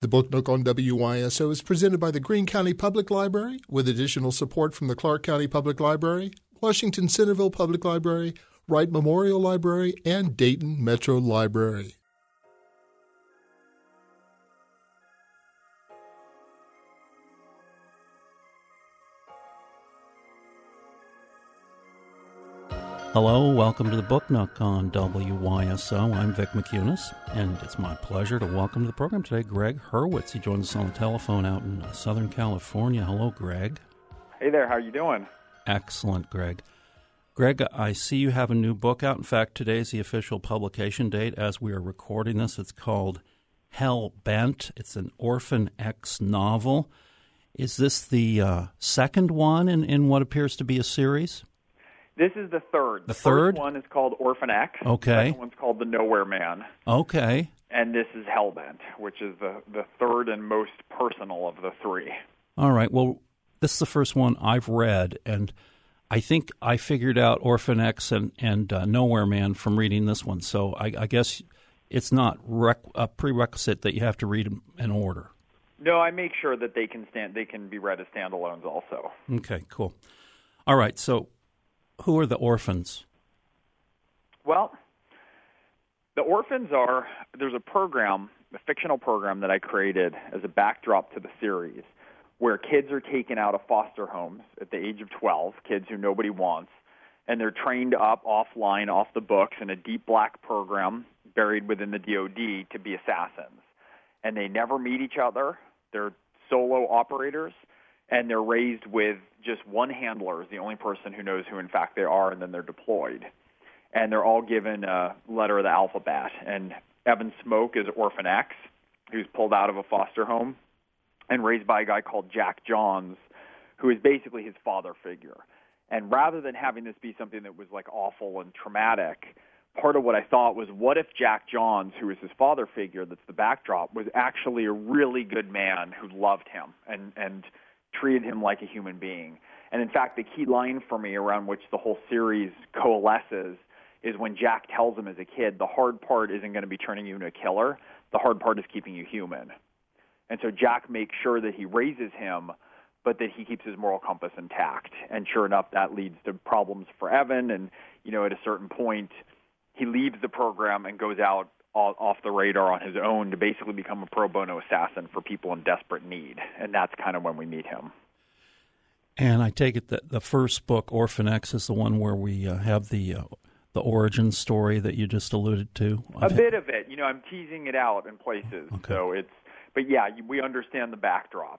The Book Nook on WYSO is presented by the Greene County Public Library with additional support from the Clark County Public Library, Washington Centerville Public Library, Wright Memorial Library, and Dayton Metro Library. Hello, welcome to the Book Nook on WYSO. I'm Vic McCunis, and it's my pleasure to welcome to the program today Greg Hurwitz. He joins us on the telephone out in Southern California. Hello, Greg. Hey there, how are you doing? Excellent, Greg. Greg, I see you have a new book out. In fact, today is the official publication date as we are recording this. It's called Hell Bent. It's an Orphan X novel. Is this the second one in what appears to be a series? This is the third. The third? First one is called Orphan X. Okay. The second one's called The Nowhere Man. Okay. And this is Hellbent, which is the third and most personal of the three. All right. Well, this is the first one I've read, and I think I figured out Orphan X and Nowhere Man from reading this one. So I guess it's not a prerequisite that you have to read them in order. No, I make sure that they can be read as standalones also. Okay, cool. All right, so who are the orphans? Well, the orphans there's a program, a fictional program that I created as a backdrop to the series where kids are taken out of foster homes at the age of 12, kids who nobody wants, and they're trained up offline, off the books, in a deep black program buried within the DOD to be assassins. And they never meet each other. They're solo operators. And they're raised with just one handler is the only person who knows who in fact they are, and then they're deployed. And they're all given a letter of the alphabet. And Evan Smoke is Orphan X, who's pulled out of a foster home and raised by a guy called Jack Johns, who is basically his father figure. And rather than having this be something that was like awful and traumatic, part of what I thought was, what if Jack Johns, who is his father figure that's the backdrop, was actually a really good man who loved him and treated him like a human being. And in fact, the key line for me around which the whole series coalesces is when Jack tells him as a kid, the hard part isn't going to be turning you into a killer. The hard part is keeping you human. And so Jack makes sure that he raises him, but that he keeps his moral compass intact. And sure enough, that leads to problems for Evan. And, at a certain point, he leaves the program and goes out off the radar on his own to basically become a pro bono assassin for people in desperate need. And that's kind of when we meet him. And I take it that the first book, Orphan X, is the one where we have the origin story that you just alluded to. A bit of it. I'm teasing it out in places. Okay. So but yeah, we understand the backdrop.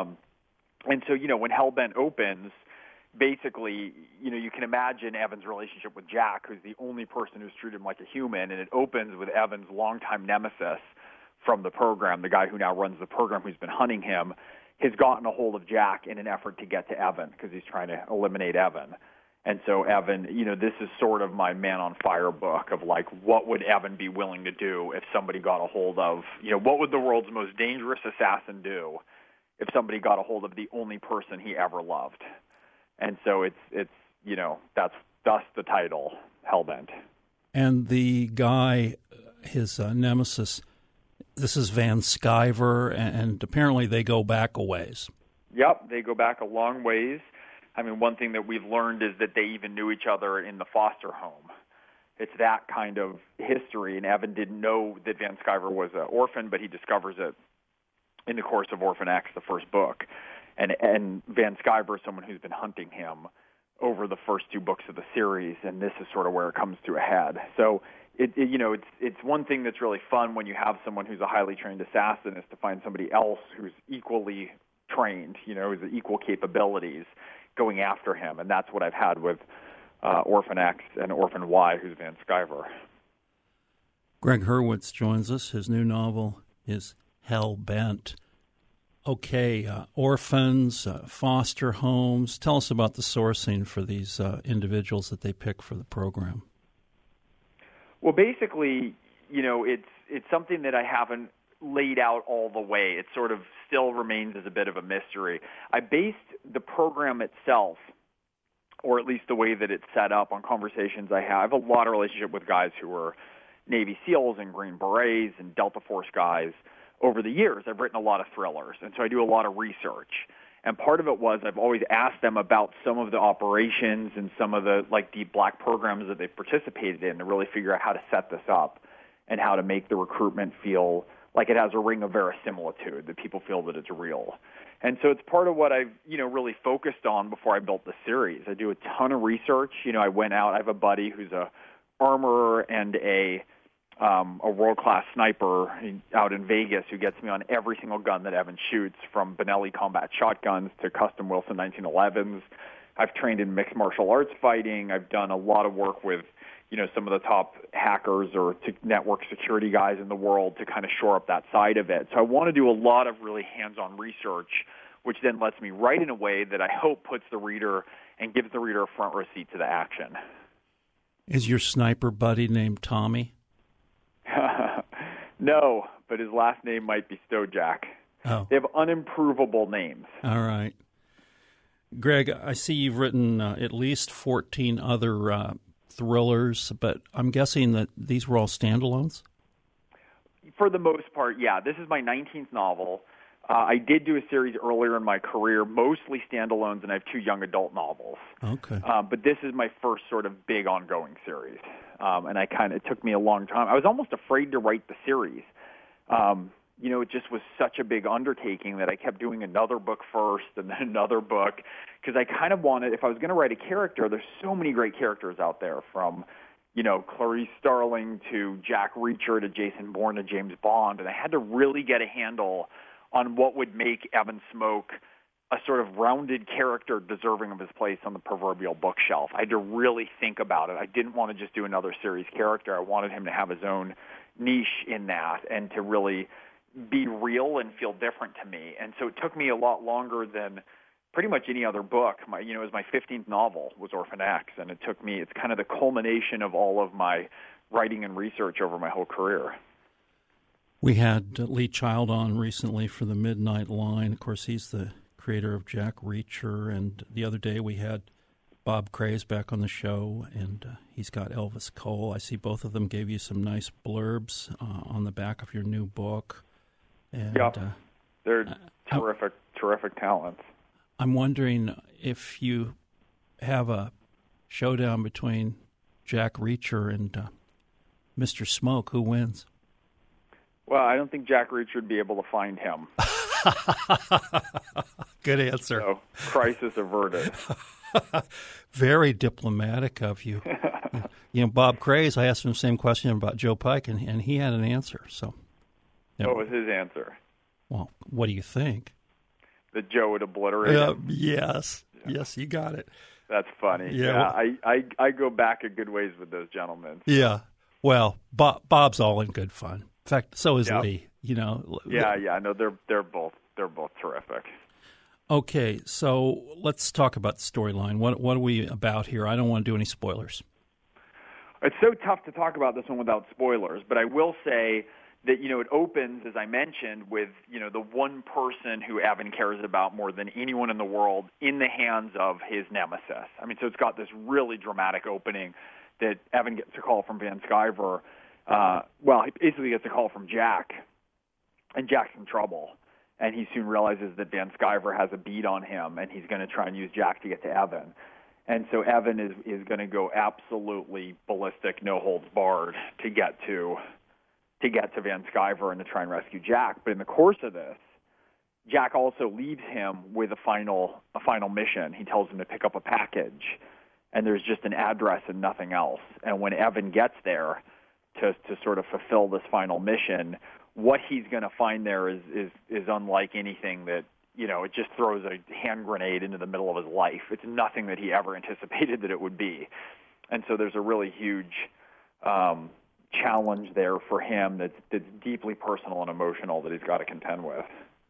And so, when Hellbent opens, basically, you can imagine Evan's relationship with Jack, who's the only person who's treated him like a human, and it opens with Evan's longtime nemesis from the program, the guy who now runs the program who's been hunting him, has gotten a hold of Jack in an effort to get to Evan because he's trying to eliminate Evan. And so Evan, this is sort of my Man on Fire book of like, what would Evan be willing to do if somebody got a hold of, what would the world's most dangerous assassin do if somebody got a hold of the only person he ever loved? And so it's that's thus the title, Hellbent. And the guy, his nemesis, this is Van Sciver, and apparently they go back a ways. Yep, they go back a long ways. I mean, one thing that we've learned is that they even knew each other in the foster home. It's that kind of history, and Evan didn't know that Van Sciver was an orphan, but he discovers it in the course of Orphan X, the first book. And Van Sciver is someone who's been hunting him over the first two books of the series, and this is sort of where it comes to a head. So it's one thing that's really fun when you have someone who's a highly trained assassin is to find somebody else who's equally trained, who's equal capabilities going after him, and that's what I've had with Orphan X and Orphan Y, who's Van Sciver. Greg Hurwitz joins us. His new novel is Hell Bent. Okay, orphans, foster homes. Tell us about the sourcing for these individuals that they pick for the program. Well, basically, it's something that I haven't laid out all the way. It sort of still remains as a bit of a mystery. I based the program itself, or at least the way that it's set up, on conversations I have. I have a lot of relationship with guys who are Navy SEALs and Green Berets and Delta Force guys over the years, I've written a lot of thrillers, and so I do a lot of research. And part of it was I've always asked them about some of the operations and some of the like deep black programs that they've participated in to really figure out how to set this up and how to make the recruitment feel like it has a ring of verisimilitude, that people feel that it's real. And so it's part of what I've, really focused on before I built the series. I do a ton of research. I went out, I have a buddy who's a armorer and a world-class sniper out in Vegas who gets me on every single gun that Evan shoots, from Benelli combat shotguns to custom Wilson 1911s. I've trained in mixed martial arts fighting. I've done a lot of work with, some of the top hackers or network security guys in the world to kind of shore up that side of it. So I want to do a lot of really hands-on research, which then lets me write in a way that I hope puts the reader and gives the reader a front row seat to the action. Is your sniper buddy named Tommy? No, but his last name might be Stojak. Oh. They have unimprovable names. All right. Greg, I see you've written at least 14 other thrillers, but I'm guessing that these were all standalones? For the most part, yeah. This is my 19th novel. I did do a series earlier in my career, mostly standalones, and I have 2 young adult novels. Okay. But this is my first sort of big ongoing series. And it took me a long time. I was almost afraid to write the series. It just was such a big undertaking that I kept doing another book first and then another book, because I kind of wanted, if I was going to write a character, there's so many great characters out there, from, Clarice Starling to Jack Reacher to Jason Bourne to James Bond, and I had to really get a handle on what would make Evan Smoke a sort of rounded character deserving of his place on the proverbial bookshelf. I had to really think about it. I didn't want to just do another series character. I wanted him to have his own niche in that and to really be real and feel different to me. And so it took me a lot longer than pretty much any other book. It was my 15th novel, was Orphan X, and it's kind of the culmination of all of my writing and research over my whole career. We had Lee Child on recently for the Midnight Line. Of course, he's the creator of Jack Reacher, and the other day we had Bob Craze back on the show, and he's got Elvis Cole. I see both of them gave you some nice blurbs on the back of your new book. And, yep. They're terrific talents. I'm wondering if you have a showdown between Jack Reacher and Mr. Smoke, who wins? Well, I don't think Jack Reacher would be able to find him. Good answer. So, crisis averted. Very diplomatic of you. Bob Craze, I asked him the same question about Joe Pike, and he had an answer. So, what was his answer? Well, what do you think? That Joe would obliterate him? Yes. Yeah. Yes, you got it. That's funny. Yeah. I go back a good ways with those gentlemen. Yeah. Well, Bob's all in good fun. In fact, so is Lee. Yeah. No, they're both terrific. Okay, so let's talk about the storyline. What are we about here? I don't want to do any spoilers. It's so tough to talk about this one without spoilers, but I will say that, it opens, as I mentioned, with, the one person who Evan cares about more than anyone in the world in the hands of his nemesis. So it's got this really dramatic opening that Evan gets a call from Van Sciver. He basically gets a call from Jack, and Jack's in trouble. And he soon realizes that Van Sciver has a bead on him, and he's going to try and use Jack to get to Evan. And so Evan is going to go absolutely ballistic, no holds barred to get to Van Sciver and to try and rescue Jack. But in the course of this, Jack also leaves him with a final mission. He tells him to pick up a package, and there's just an address and nothing else. And when Evan gets there to sort of fulfill this final mission, what he's going to find there is unlike anything that, it just throws a hand grenade into the middle of his life. It's nothing that he ever anticipated that it would be. And so there's a really huge challenge there for him that's deeply personal and emotional that he's got to contend with.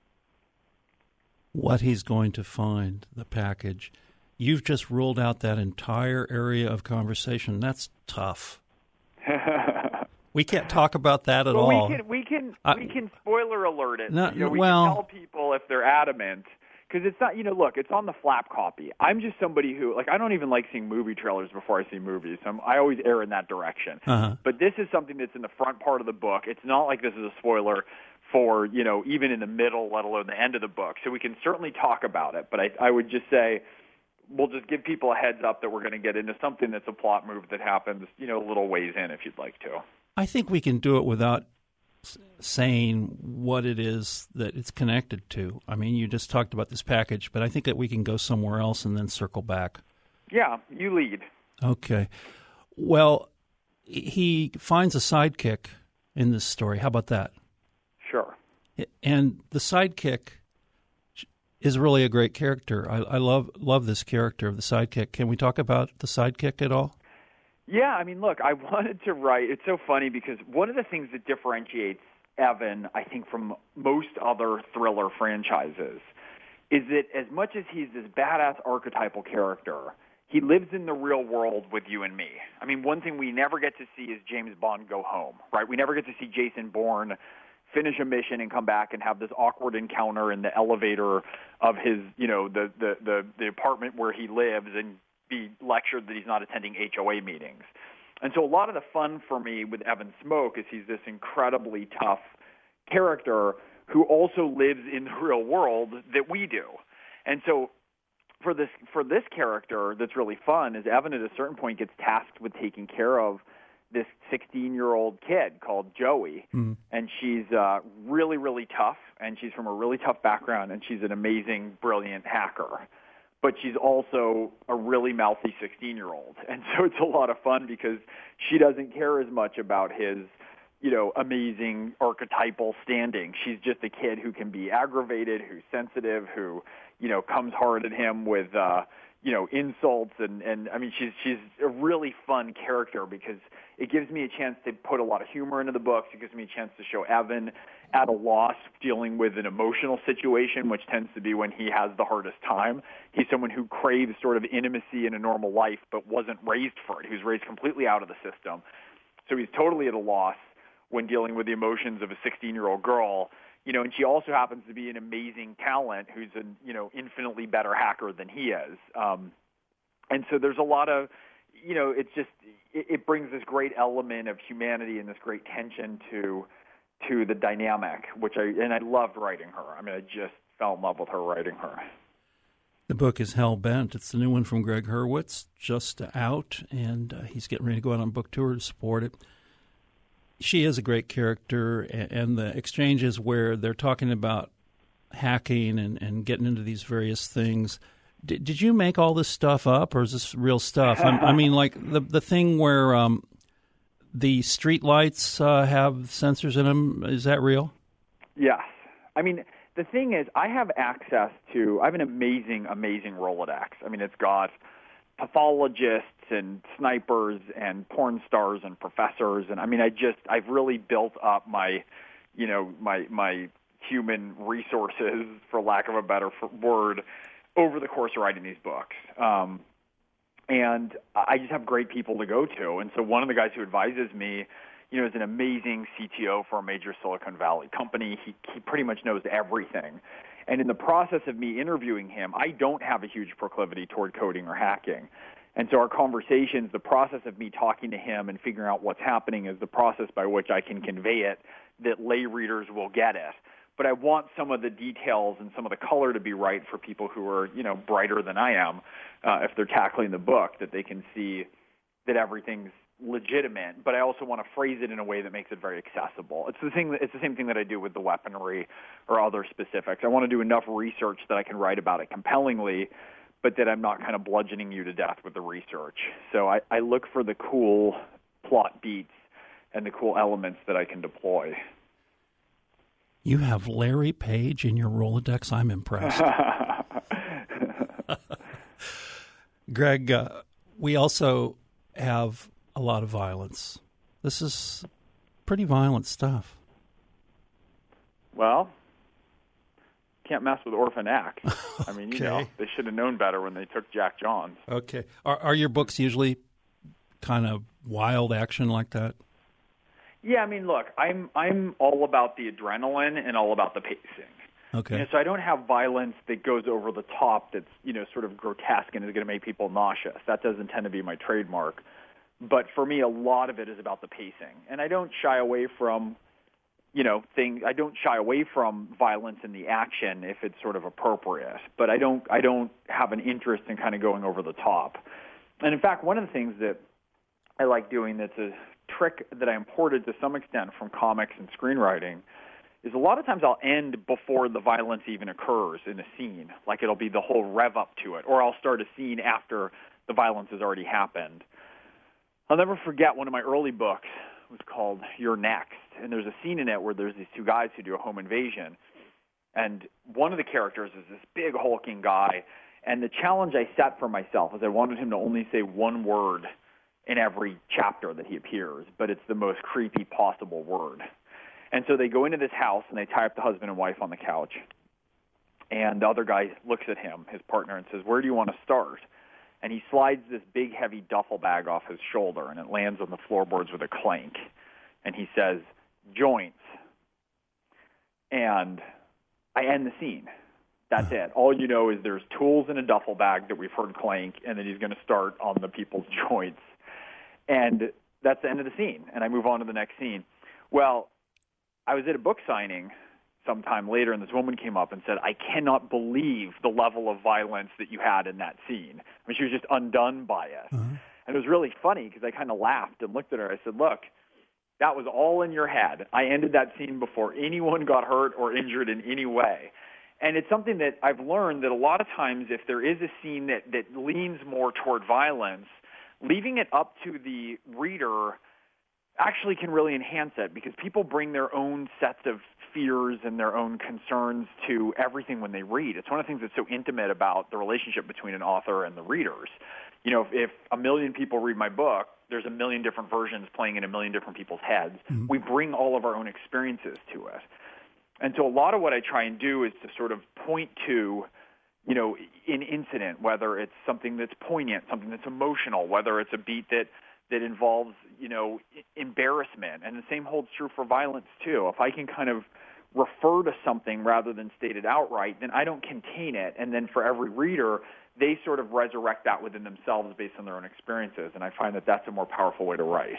What he's going to find, the package. You've just ruled out that entire area of conversation. That's tough. We can't talk about that at all. We can spoiler alert it. No, we can tell people if they're adamant, because it's not. Look, it's on the flap copy. I'm just somebody who, I don't even like seeing movie trailers before I see movies. I always err in that direction. Uh-huh. But this is something that's in the front part of the book. It's not like this is a spoiler for, even in the middle, let alone the end of the book. So we can certainly talk about it, but I would just say we'll just give people a heads up that we're going to get into something that's a plot move that happens, a little ways in if you'd like to. I think we can do it without saying what it is that it's connected to. I mean, you just talked about this package, but I think that we can go somewhere else and then circle back. Yeah, you lead. Okay. Well, he finds a sidekick in this story. How about that? Sure. And the sidekick is really a great character. I love this character of the sidekick. Can we talk about the sidekick at all? Yeah, I mean, look, I wanted to write. It's so funny because one of the things that differentiates Evan, I think, from most other thriller franchises is that as much as he's this badass archetypal character, he lives in the real world with you and me. I mean, one thing we never get to see is James Bond go home, right? We never get to see Jason Bourne finish a mission and come back and have this awkward encounter in the elevator of his, the apartment where he lives and be lectured that he's not attending HOA meetings. And so a lot of the fun for me with Evan Smoke is he's this incredibly tough character who also lives in the real world that we do. And so for this character that's really fun is Evan at a certain point gets tasked with taking care of this 16-year-old kid called Joey, and she's really, really tough, and she's from a really tough background, and she's an amazing, brilliant hacker. But she's also a really mouthy 16-year-old. And so it's a lot of fun because she doesn't care as much about his, amazing archetypal standing. She's just a kid who can be aggravated, who's sensitive, who, comes hard at him with, insults. And I mean, she's a really fun character because it gives me a chance to put a lot of humor into the books. It gives me a chance to show Evan at a loss dealing with an emotional situation, which tends to be when he has the hardest time. He's someone who craves sort of intimacy in a normal life but wasn't raised for it. He was raised completely out of the system. So he's totally at a loss when dealing with the emotions of a 16-year-old girl. And she also happens to be an amazing talent who's an, infinitely better hacker than he is. And so there's a lot of, it's just, it brings this great element of humanity and this great tension to the dynamic, I loved writing her. I mean, I just fell in love with her writing her. The book is Hell Bent. It's the new one from Greg Hurwitz, just out, and he's getting ready to go out on book tour to support it. She is a great character, and the exchanges where they're talking about hacking and getting into these various things. Did you make all this stuff up, or is this real stuff? I mean, like the thing where the street lights have sensors in them, is that real? Yes. I mean, the thing is, I have an amazing, amazing Rolodex. I mean, it's got pathologists and snipers and porn stars and professors. And I mean, I've really built up my human resources, for lack of a better word, over the course of writing these books. And I just have great people to go to. And so one of the guys who advises me, is an amazing CTO for a major Silicon Valley company. He pretty much knows everything. And in the process of me interviewing him, I don't have a huge proclivity toward coding or hacking. And so our conversations, the process of me talking to him and figuring out what's happening is the process by which I can convey it that lay readers will get it. But I want some of the details and some of the color to be right for people who are, brighter than I am, if they're tackling the book, that they can see that everything's legitimate. But I also want to phrase it in a way that makes it very accessible. It's the same thing that I do with the weaponry or other specifics. I want to do enough research that I can write about it compellingly, but that I'm not kind of bludgeoning you to death with the research. So I look for the cool plot beats and the cool elements that I can deploy. You have Larry Page in your Rolodex. I'm impressed. Greg, we also have a lot of violence. This is pretty violent stuff. Well, can't mess with Orphan X. I mean, Okay. They should have known better when they took Jack Johns. Okay. Are your books usually kind of wild action like that? Yeah, I mean, look, I'm all about the adrenaline and all about the pacing. Okay. So I don't have violence that goes over the top that's, sort of grotesque and is going to make people nauseous. That doesn't tend to be my trademark. But for me, a lot of it is about the pacing. And I don't shy away from, thing. I don't shy away from violence in the action if it's sort of appropriate, but I don't have an interest in kind of going over the top. And in fact, one of the things that I like doing that's a trick that I imported to some extent from comics and screenwriting is a lot of times I'll end before the violence even occurs in a scene. Like it'll be the whole rev up to it, or I'll start a scene after the violence has already happened. I'll never forget one of my early books was called You're Next, and there's a scene in it where there's these two guys who do a home invasion, and one of the characters is this big hulking guy, and the challenge I set for myself is I wanted him to only say one word in every chapter that he appears, but it's the most creepy possible word. And so they go into this house, and they tie up the husband and wife on the couch, and the other guy looks at him, his partner, and says, "Where do you want to start?" And he slides this big, heavy duffel bag off his shoulder, and it lands on the floorboards with a clank. And he says, "Joints." And I end the scene. That's it. All you know is there's tools in a duffel bag that we've heard clank, and then he's going to start on the people's joints. And that's the end of the scene, and I move on to the next scene. Well, I was at a book signing sometime later, and this woman came up and said, "I cannot believe the level of violence that you had in that scene." I mean, she was just undone by it. And it was really funny because I kind of laughed and looked at her. I said, "Look, that was all in your head. I ended that scene before anyone got hurt or injured in any way." And it's something that I've learned that a lot of times if there is a scene that leans more toward violence, leaving it up to the reader actually can really enhance it, because people bring their own sets of fears and their own concerns to everything when they read. It's one of the things that's so intimate about the relationship between an author and the readers. If a million people read my book, there's a million different versions playing in a million different people's heads. Mm-hmm. We bring all of our own experiences to it. And so a lot of what I try and do is to sort of point to, an incident, whether it's something that's poignant, something that's emotional, whether it's a beat that involves, embarrassment. And the same holds true for violence, too. If I can kind of refer to something rather than state it outright, then I don't contain it. And then for every reader, they sort of resurrect that within themselves based on their own experiences. And I find that that's a more powerful way to write.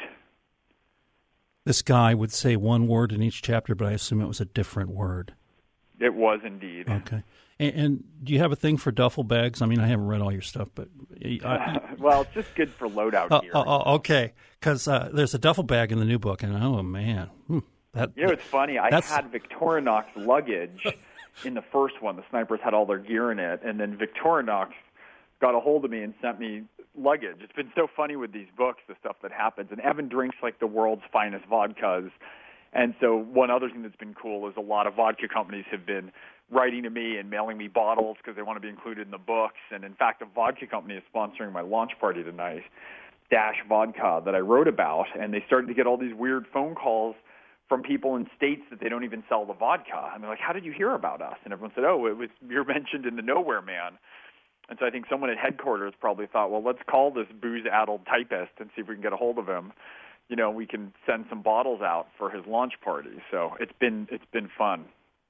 This guy would say one word in each chapter, but I assume it was a different word. It was indeed. Okay. And do you have a thing for duffel bags? I mean, I haven't read all your stuff, but... well, it's just good for loadout gear. Okay, because there's a duffel bag in the new book, and oh, man. It's funny. I had Victorinox luggage in the first one. The snipers had all their gear in it, and then Victorinox got a hold of me and sent me luggage. It's been so funny with these books, the stuff that happens. And Evan drinks like the world's finest vodkas. And so one other thing that's been cool is a lot of vodka companies have been writing to me and mailing me bottles because they want to be included in the books. And in fact, a vodka company is sponsoring my launch party tonight, Dash Vodka, that I wrote about. And they started to get all these weird phone calls from people in states that they don't even sell the vodka. And they're like, "How did you hear about us?" And everyone said, "Oh, you're mentioned in the Nowhere Man." And so I think someone at headquarters probably thought, well, let's call this booze-addled typist and see if we can get a hold of him. We can send some bottles out for his launch party. So it's been fun.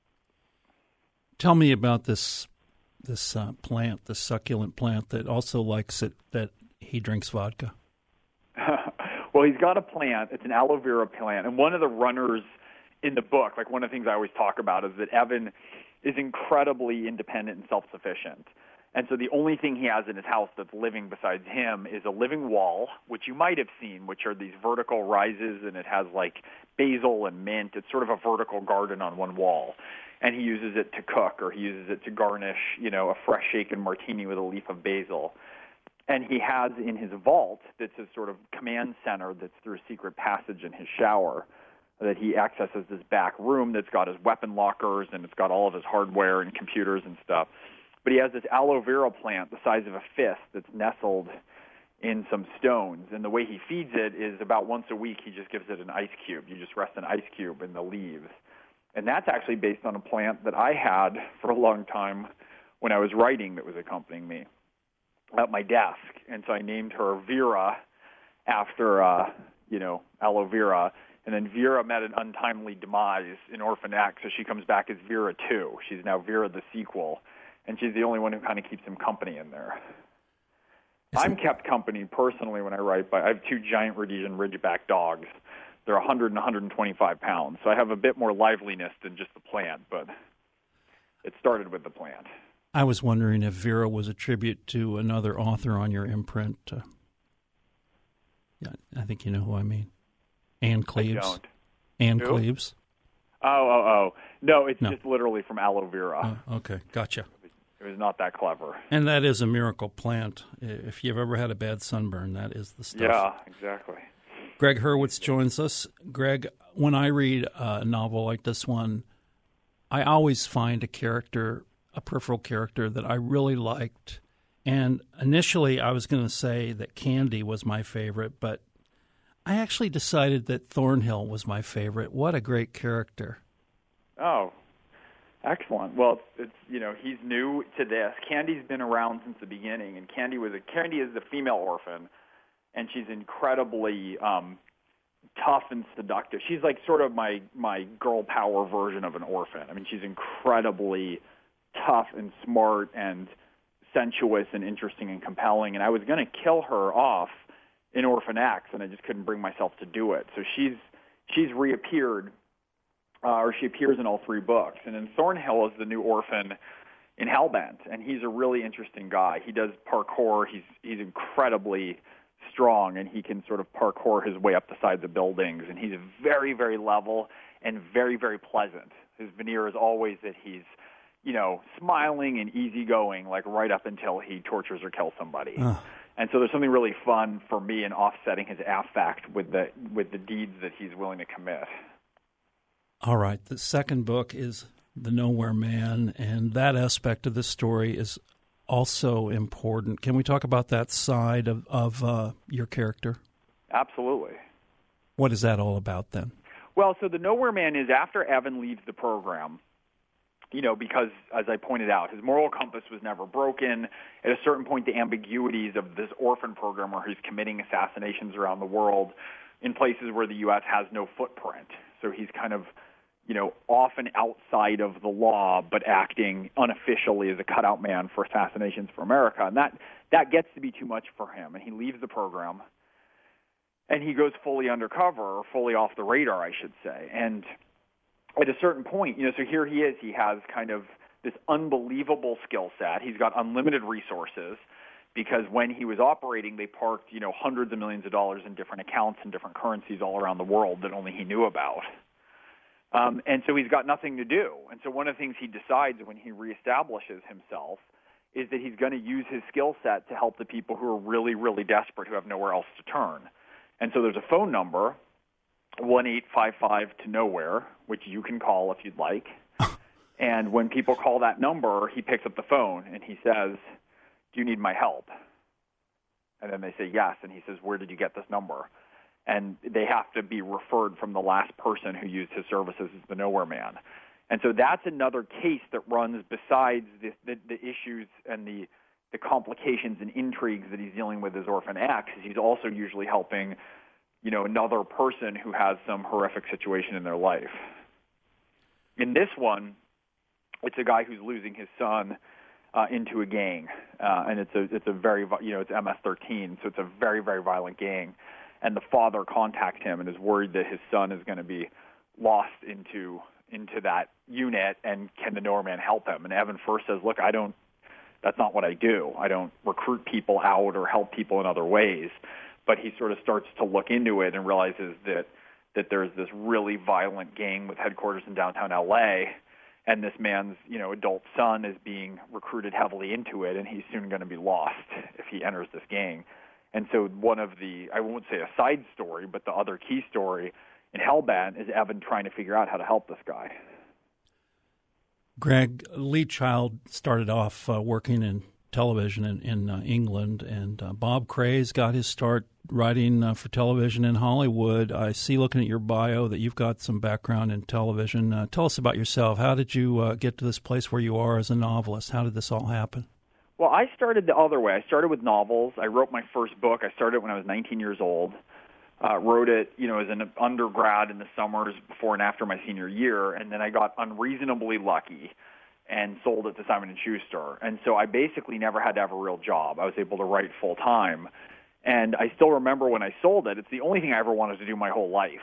Tell me about this plant, this succulent plant that also likes it, that he drinks vodka. Well, he's got a plant. It's an aloe vera plant. And one of the runners in the book, like one of the things I always talk about, is that Evan is incredibly independent and self-sufficient. And so the only thing he has in his house that's living besides him is a living wall, which you might have seen, which are these vertical rises, and it has like basil and mint. It's sort of a vertical garden on one wall. And he uses it to cook, or he uses it to garnish, a fresh shaken martini with a leaf of basil. And he has in his vault, that's his sort of command center that's through a secret passage in his shower, that he accesses this back room that's got his weapon lockers, and it's got all of his hardware and computers and stuff. But he has this aloe vera plant the size of a fist that's nestled in some stones. And the way he feeds it is about once a week he just gives it an ice cube. You just rest an ice cube in the leaves. And that's actually based on a plant that I had for a long time when I was writing that was accompanying me at my desk. And so I named her Vera after, aloe vera. And then Vera met an untimely demise in Orphan X, so she comes back as Vera 2. She's now Vera the sequel. And she's the only one who kind of keeps him company in there. I'm kept company personally when I write, but I have 2 giant Rhodesian Ridgeback dogs. they're 100 and 125 pounds. So I have a bit more liveliness than just the plant, but it started with the plant. I was wondering if Vera was a tribute to another author on your imprint. Yeah, I think you know who I mean. Ann Cleves. I don't. Ann Who? Cleves. Oh. No, it's just literally from aloe vera. Oh, okay, gotcha. It was not that clever. And that is a miracle plant. If you've ever had a bad sunburn, that is the stuff. Yeah, exactly. Greg Hurwitz joins us. Greg, when I read a novel like this one, I always find a peripheral character that I really liked. And initially I was going to say that Candy was my favorite, but I actually decided that Thornhill was my favorite. What a great character. Oh, excellent. Well, it's he's new to this. Candy's been around since the beginning, and Candy is the female orphan, and she's incredibly tough and seductive. She's like sort of my girl power version of an orphan. I mean, she's incredibly tough and smart and sensuous and interesting and compelling, and I was going to kill her off in Orphan X, and I just couldn't bring myself to do it. So she's reappeared, or she appears in all three books. And then Thornhill is the new orphan in Hellbent, and he's a really interesting guy. He does parkour. He's incredibly strong, and he can sort of parkour his way up the sides of buildings, and he's very, very level and very, very pleasant. His veneer is always that he's smiling and easygoing, like right up until he tortures or kills somebody. And so there's something really fun for me in offsetting his affect with the deeds that he's willing to commit. All right. The second book is The Nowhere Man, and that aspect of the story is also important. Can we talk about that side of your character? Absolutely. What is that all about then? Well, so The Nowhere Man is after Evan leaves the program, because, as I pointed out, his moral compass was never broken. At a certain point, the ambiguities of this orphan program where he's committing assassinations around the world in places where the U.S. has no footprint. So he's kind of, often outside of the law, but acting unofficially as a cutout man for assassinations for America. And that gets to be too much for him. And he leaves the program, and he goes fully undercover, or fully off the radar, I should say. And at a certain point, so here he is. He has kind of this unbelievable skill set. He's got unlimited resources because when he was operating, they parked, hundreds of millions of dollars in different accounts and different currencies all around the world that only he knew about. And so he's got nothing to do. And so one of the things he decides when he reestablishes himself is that he's going to use his skill set to help the people who are really, really desperate, who have nowhere else to turn. And so there's a phone number, 1-855-to-nowhere, which you can call if you'd like. And when people call that number, he picks up the phone and he says, "Do you need my help?" And then they say yes, and he says, "Where did you get this number?" And they have to be referred from the last person who used his services as the Nowhere Man. And so that's another case that runs besides the issues and the complications and intrigues that he's dealing with as Orphan X. He's also usually helping another person who has some horrific situation in their life. In this one, it's a guy who's losing his son into a gang, and it's a very it's MS-13, so it's a very, very violent gang. And the father contacts him and is worried that his son is going to be lost into that unit, and can the Nowhere Man help him? And Evan first says, "Look, that's not what I do. I don't recruit people out or help people in other ways." But he sort of starts to look into it and realizes that there's this really violent gang with headquarters in downtown L.A., and this man's, adult son is being recruited heavily into it, and he's soon going to be lost if he enters this gang. And so one of the, I won't say a side story, but the other key story in Hellbent is Evan trying to figure out how to help this guy. Greg, Lee Child started off working in television in England, and Bob Craze got his start writing for television in Hollywood. I see, looking at your bio, that you've got some background in television. Tell us about yourself. How did you get to this place where you are as a novelist? How did this all happen? Well, I started the other way. I started with novels. I wrote my first book. I started when I was 19 years old. Wrote it, as an undergrad in the summers before and after my senior year, and then I got unreasonably lucky and sold it to Simon & Schuster. And so I basically never had to have a real job. I was able to write full time. And I still remember when I sold it, it's the only thing I ever wanted to do my whole life.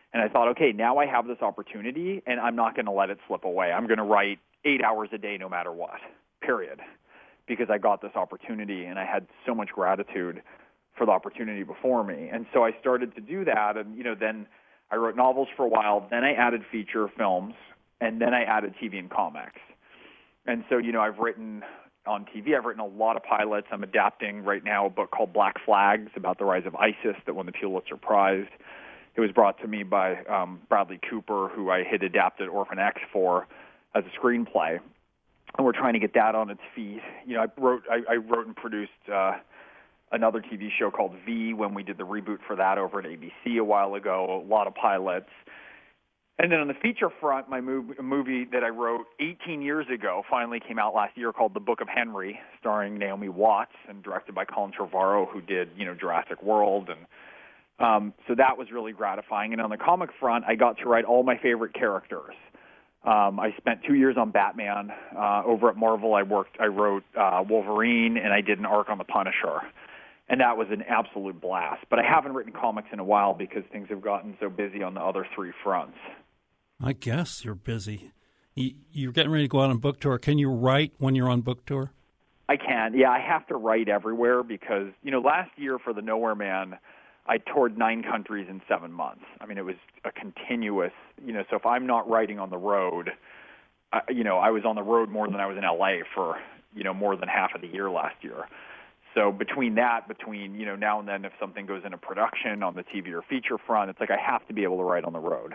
And I thought, okay, now I have this opportunity, and I'm not going to let it slip away. I'm going to write 8 hours a day no matter what, period, because I got this opportunity, and I had so much gratitude for the opportunity before me. And so I started to do that, and, then I wrote novels for a while, then I added feature films, and then I added TV and comics. And so, I've written on TV, I've written a lot of pilots. I'm adapting right now a book called Black Flags about the rise of ISIS that won the Pulitzer Prize. It was brought to me by Bradley Cooper, who I had adapted Orphan X for as a screenplay, and we're trying to get that on its feet. I wrote and produced another TV show called V when we did the reboot for that over at ABC a while ago. A lot of pilots, and then on the feature front, my movie that I wrote 18 years ago finally came out last year called The Book of Henry, starring Naomi Watts and directed by Colin Trevorrow, who did Jurassic World and. So that was really gratifying. And on the comic front, I got to write all my favorite characters. I spent 2 years on Batman. Over at Marvel, I wrote Wolverine, and I did an arc on the Punisher. And that was an absolute blast. But I haven't written comics in a while because things have gotten so busy on the other three fronts. I guess you're busy. You're getting ready to go out on book tour. Can you write when you're on book tour? I can. Yeah, I have to write everywhere because, last year for The Nowhere Man, I toured 9 countries in 7 months. I mean, it was a continuous, so if I'm not writing on the road, I was on the road more than I was in LA for, more than half of the year last year. So between now and then, if something goes into production on the TV or feature front, it's like I have to be able to write on the road.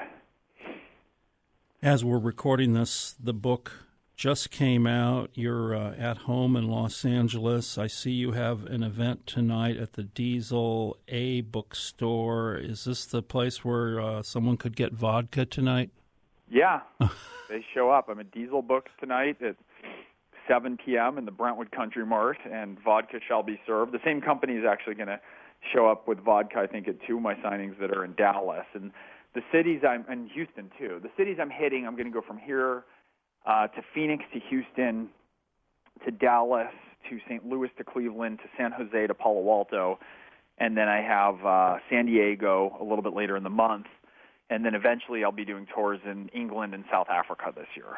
As we're recording this, the book just came out. You're at home in Los Angeles. I see you have an event tonight at the Diesel A bookstore. Is this the place where someone could get vodka tonight? Yeah, they show up. I'm at Diesel Books tonight at 7 p.m. in the Brentwood Country Mart, and vodka shall be served. The same company is actually going to show up with vodka, I think, at 2 of my signings that are in Dallas. And the cities and Houston, too. The cities I'm hitting, I'm going to go from here to Phoenix, to Houston, to Dallas, to St. Louis, to Cleveland, to San Jose, to Palo Alto, and then I have San Diego a little bit later in the month, and then eventually I'll be doing tours in England and South Africa this year.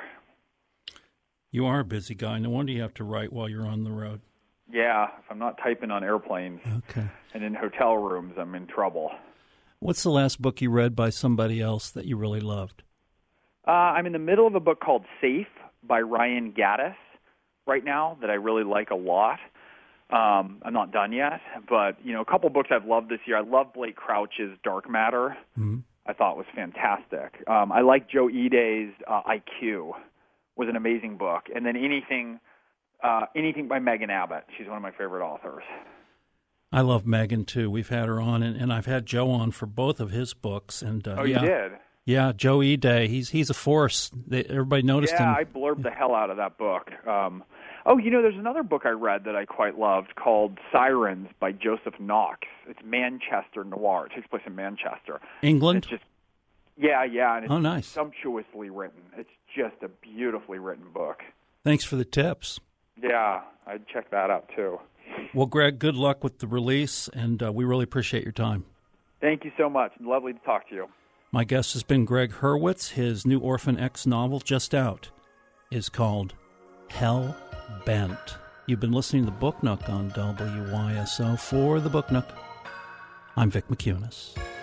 You are a busy guy. No wonder you have to write while you're on the road. Yeah, if I'm not typing on airplanes and in hotel rooms, I'm in trouble. What's the last book you read by somebody else that you really loved? I'm in the middle of a book called Safe by Ryan Gaddis right now that I really like a lot. I'm not done yet, but, a couple books I've loved this year. I love Blake Crouch's Dark Matter. Mm-hmm. I thought was fantastic. I like Joe Ide's IQ was an amazing book. And then anything by Megan Abbott. She's one of my favorite authors. I love Megan, too. We've had her on, and I've had Joe on for both of his books. And you did? Yeah, Joe Ide, he's a force. Everybody noticed him. Yeah, I blurbed the hell out of that book. There's another book I read that I quite loved called Sirens by Joseph Knox. It's Manchester noir. It takes place in Manchester. England? And it's nice. Sumptuously written. It's just a beautifully written book. Thanks for the tips. Yeah, I'd check that out, too. Well, Greg, good luck with the release, and we really appreciate your time. Thank you so much. Lovely to talk to you. My guest has been Greg Hurwitz. His new Orphan X novel, just out, is called Hell Bent. You've been listening to The Book Nook on WYSO. For The Book Nook, I'm Vic McCunis.